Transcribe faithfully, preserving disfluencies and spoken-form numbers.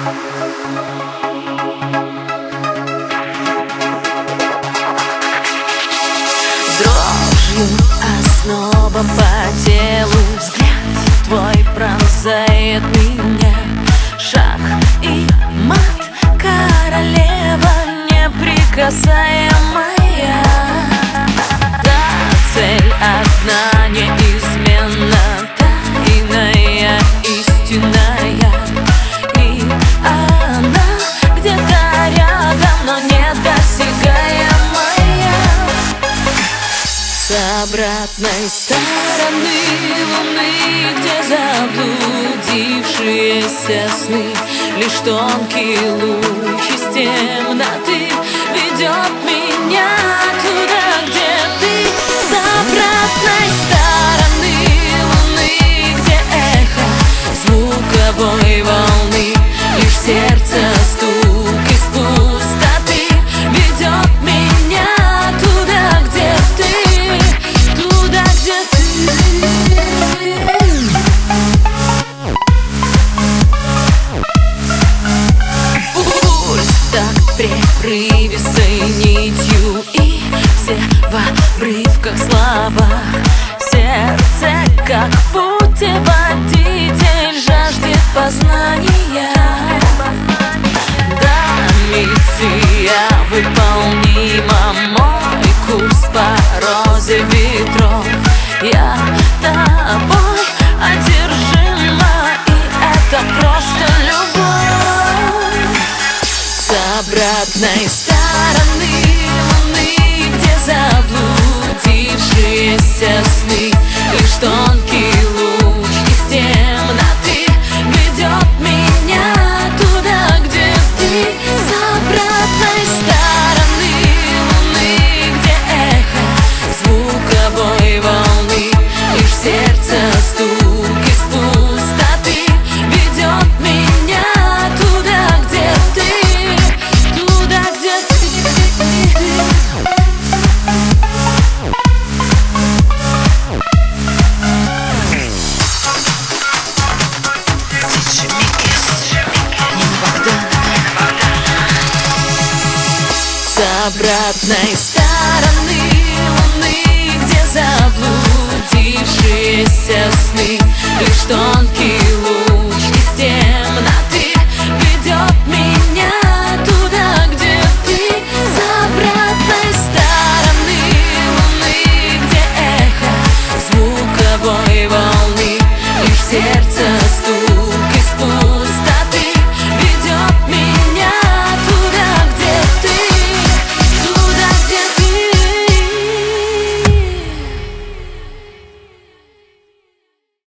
Дрожью ознобом по телу взгляд твой пронзает меня. Шах и мат, королева неприкасаемая. Да, цель одна, неизменно тайная, истинная. И она где-то рядом, но недосягаемая. С обратной стороны луны, где заблудившиеся сны, лишь тонкий луч из темноты ведет меня туда, где ты. С обратной стороны луны, где эхо звуковой волны, лишь сердце стук из пустоты ведет меня туда, где ты, туда, где ты. Прерывистой нитью, и все в обрывках слова. Сердце, как путеводитель, жаждет познания. Да, миссия выполнима, мой курс по розе ветров. Я тобой одержима, и это просто любовь. С обратной стороны луны, где заблудившиеся сны, лишь тонкий луч из темноты ведет меня туда, где ты. С обратной стороны луны, где эхо звуковой волны, лишь сердце стук из пустоты ведет меня туда, где ты. С обратной стороны луны, где заблудившиеся сны, лишь тонкий